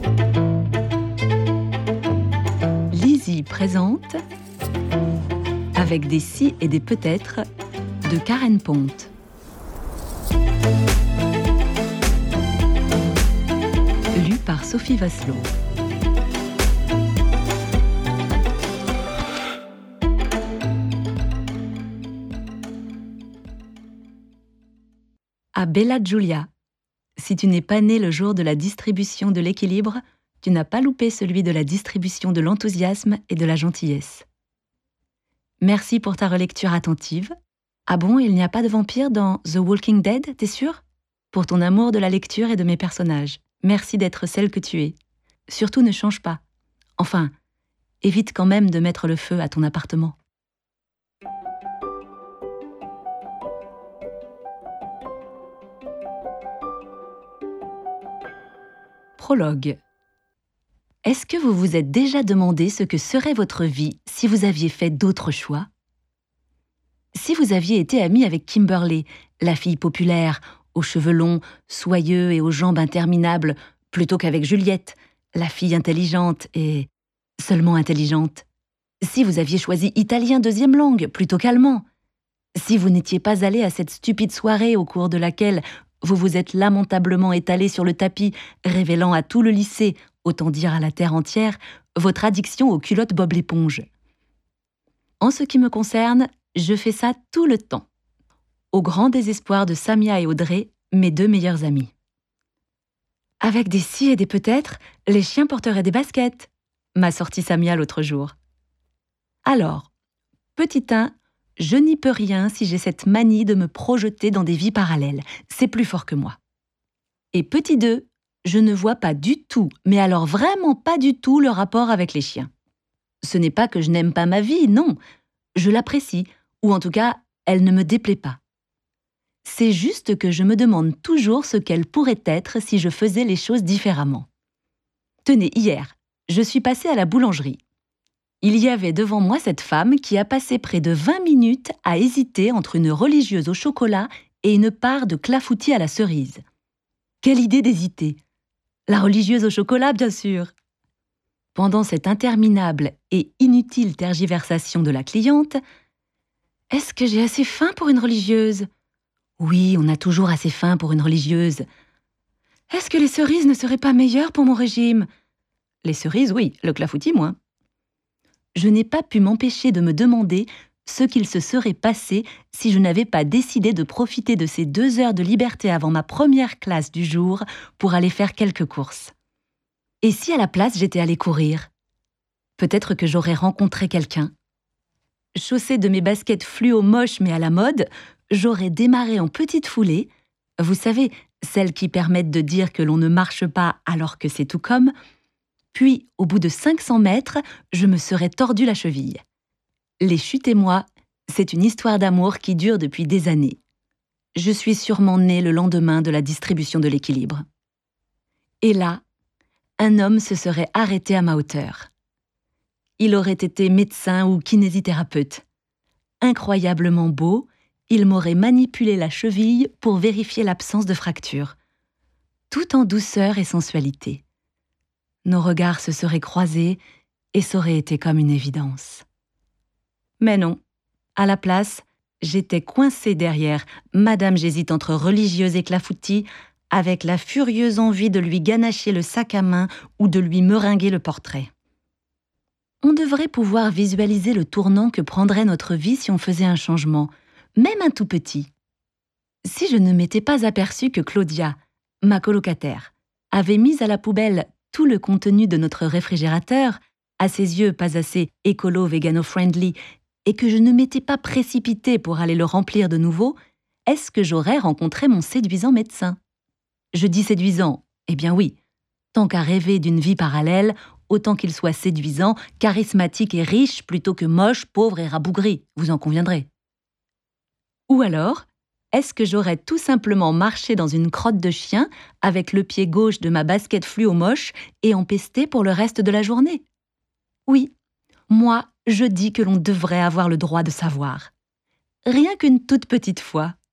Lizzie présente Avec des si et des peut-être de Karen Ponte. Lu par Sophie Vasselot. À Bella Giulia. Si tu n'es pas né le jour de la distribution de l'équilibre, tu n'as pas loupé celui de la distribution de l'enthousiasme et de la gentillesse. Merci pour ta relecture attentive. Ah bon, il n'y a pas de vampire dans The Walking Dead, t'es sûr ? Pour ton amour de la lecture et de mes personnages. Merci d'être celle que tu es. Surtout ne change pas. Enfin, évite quand même de mettre le feu à ton appartement. Prologue. Est-ce que vous vous êtes déjà demandé ce que serait votre vie si vous aviez fait d'autres choix ? Si vous aviez été ami avec Kimberly, la fille populaire, aux cheveux longs, soyeux et aux jambes interminables, plutôt qu'avec Juliette, la fille intelligente et seulement intelligente. Si vous aviez choisi italien deuxième langue plutôt qu'allemand. Si vous n'étiez pas allé à cette stupide soirée au cours de laquelle vous vous êtes lamentablement étalé sur le tapis, révélant à tout le lycée, autant dire à la terre entière, votre addiction aux culottes Bob l'éponge. En ce qui me concerne, je fais ça tout le temps. Au grand désespoir de Samia et Audrey, mes deux meilleures amies. Avec des si et des peut-être, les chiens porteraient des baskets, m'a sorti Samia l'autre jour. Alors, petit 1, je n'y peux rien si j'ai cette manie de me projeter dans des vies parallèles. C'est plus fort que moi. Et petit 2, je ne vois pas du tout, mais alors vraiment pas du tout le rapport avec les chiens. Ce n'est pas que je n'aime pas ma vie, non. Je l'apprécie, ou en tout cas, elle ne me déplaît pas. C'est juste que je me demande toujours ce qu'elle pourrait être si je faisais les choses différemment. Tenez, hier, je suis passée à la boulangerie. Il y avait devant moi cette femme qui a passé près de 20 minutes à hésiter entre une religieuse au chocolat et une part de clafoutis à la cerise. Quelle idée d'hésiter! La religieuse au chocolat, bien sûr! Pendant cette interminable et inutile tergiversation de la cliente, « Est-ce que j'ai assez faim pour une religieuse ? Oui, on a toujours assez faim pour une religieuse. Est-ce que les cerises ne seraient pas meilleures pour mon régime ? Les cerises, oui, le clafoutis, moins. Je n'ai pas pu m'empêcher de me demander ce qu'il se serait passé si je n'avais pas décidé de profiter de ces 2 heures de liberté avant ma première classe du jour pour aller faire quelques courses. Et si à la place j'étais allée courir ? Peut-être que j'aurais rencontré quelqu'un. Chaussée de mes baskets fluo moches mais à la mode, j'aurais démarré en petite foulée, vous savez, celles qui permettent de dire que l'on ne marche pas alors que c'est tout comme, puis au bout de 500 mètres, je me serais tordu la cheville. Les chutes et moi, c'est une histoire d'amour qui dure depuis des années. Je suis sûrement née le lendemain de la distribution de l'équilibre. Et là, un homme se serait arrêté à ma hauteur. Il aurait été médecin ou kinésithérapeute. Incroyablement beau, il m'aurait manipulé la cheville pour vérifier l'absence de fracture. Tout en douceur et sensualité. Nos regards se seraient croisés et ça aurait été comme une évidence. Mais non, à la place, j'étais coincée derrière Madame j'hésite entre religieuse et clafoutis, avec la furieuse envie de lui ganacher le sac à main ou de lui meringuer le portrait. On devrait pouvoir visualiser le tournant que prendrait notre vie si on faisait un changement, même un tout petit. Si je ne m'étais pas aperçue que Claudia, ma colocataire, avait mis à la poubelle tout le contenu de notre réfrigérateur, à ses yeux pas assez écolo-vegano-friendly, et que je ne m'étais pas précipitée pour aller le remplir de nouveau, est-ce que j'aurais rencontré mon séduisant médecin ? Je dis séduisant, eh bien oui. Tant qu'à rêver d'une vie parallèle, autant qu'il soit séduisant, charismatique et riche, plutôt que moche, pauvre et rabougri, vous en conviendrez. Ou alors, est-ce que j'aurais tout simplement marché dans une crotte de chien avec le pied gauche de ma basket fluo moche et empesté pour le reste de la journée ? Oui, moi, je dis que l'on devrait avoir le droit de savoir. Rien qu'une toute petite fois.